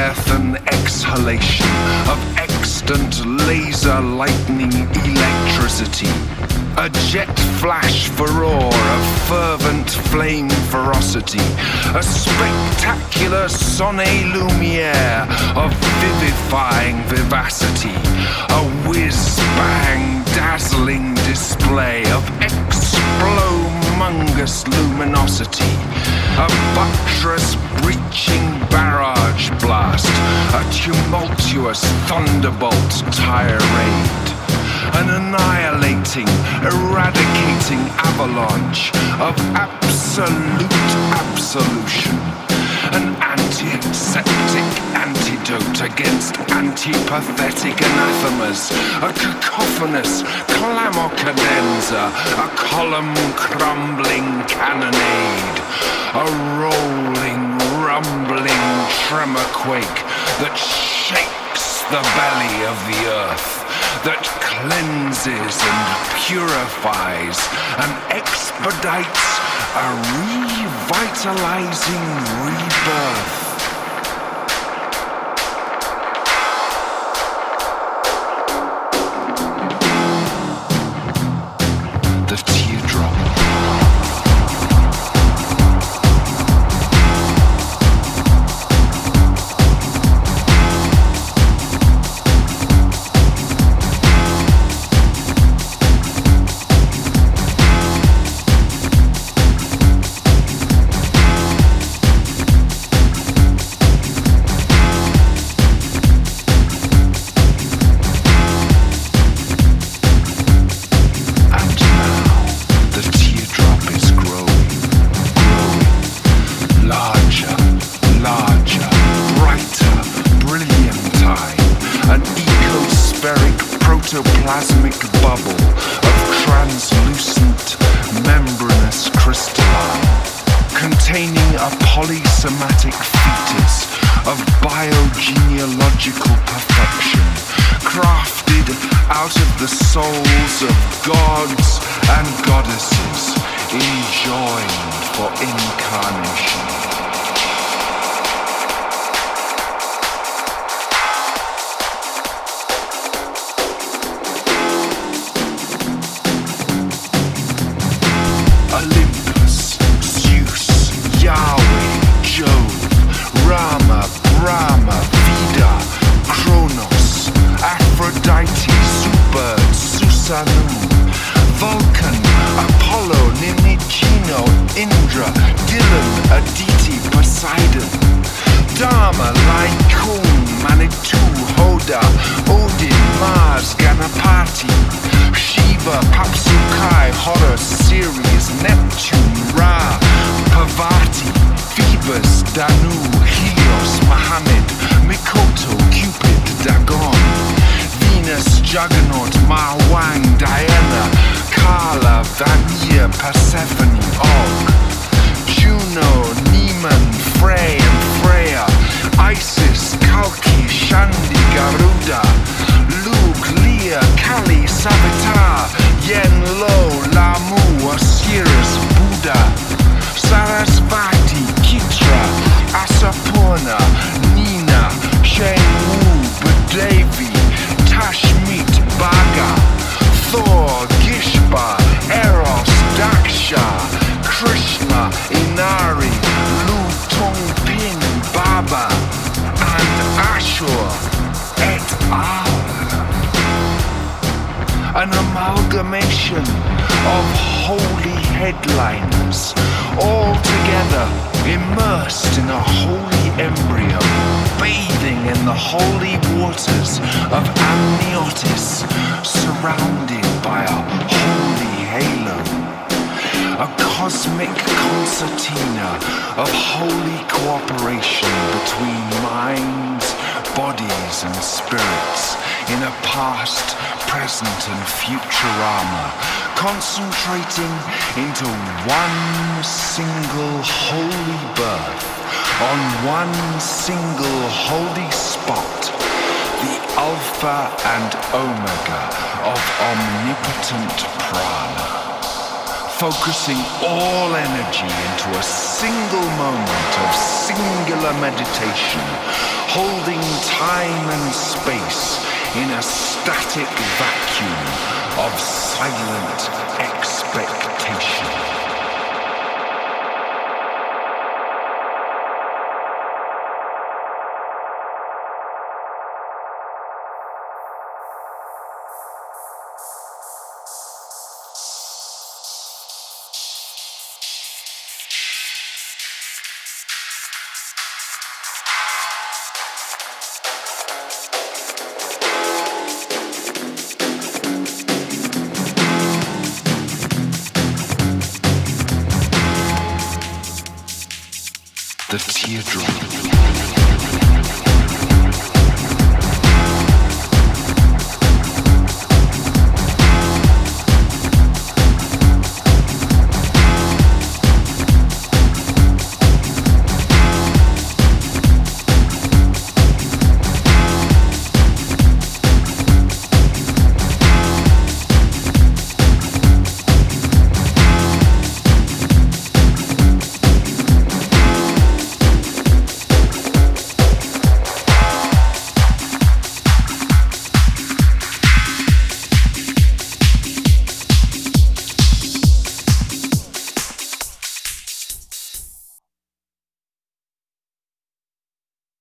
breath and exhalation of extant laser lightning electricity. A jet flash furore of fervent flame ferocity. A spectacular sonnet lumiere of vivifying vivacity. A whiz-bang dazzling display of explomungous luminosity. A buttress breaching barrage blast. A tumultuous thunderbolt tirade. An annihilating, eradicating avalanche of absolute absolution. An antiseptic antidote against antipathetic anathemas. A cacophonous clamor cadenza. A column-crumbling cannonade. A rolling, rumbling tremor quake that shakes the belly of the earth, that cleanses and purifies and expedites a revitalizing rebirth. The teardrop. Protoplasmic bubble of translucent, membranous crystalline, containing a polysomatic fetus of biogenealogical perfection, crafted out of the souls of gods and goddesses, enjoined for incarnation. Olympus, Zeus, Yahweh, Jove, Rama, Brahma, Veda, Kronos, Aphrodite, Zubird, Susanu, Vulcan, Apollo, Ninigino, Indra, Dylan, Aditi, Poseidon, Dharma, Lycoon, Manitou, Hoda, Odin, Mars, Ganapati, Shiva, Papsukai, Horus, Ceres, Neptune, Ra, Parvati, Phoebus, Danu, Helios, Muhammad, Mikoto, Cupid, Dagon, Venus, Juggernaut, Mawang, Diana, Kala, Vanilla, Persephone, Og, Juno, Neman, Frey and Freya, Isis, Kalki, Shandi, Garuda, Luke, Leah, Kali, Savitar, Yen, Lo, Lamu, Osiris, Buddha, Sarasvati, Kitra, Asapurna, Nina, Chengwu, Budevi, Tashmit, Baga, Thor, Gishba, Eros, Daksha, Krishna, Inari, Lu Tongpin, Baba, and Ashur, et al. An amalgamation of holy headliners, all together immersed in a holy embryo, bathing in the holy waters of amniotis, surrounded by a holy halo. A cosmic concertina of holy cooperation between minds, bodies and spirits in a past, present and futurama, concentrating into one single holy birth on one single holy spot, the Alpha and Omega of omnipotent prana, focusing all energy into a single moment of singular meditation, holding time and space in a static vacuum of silent expectation. The teardrop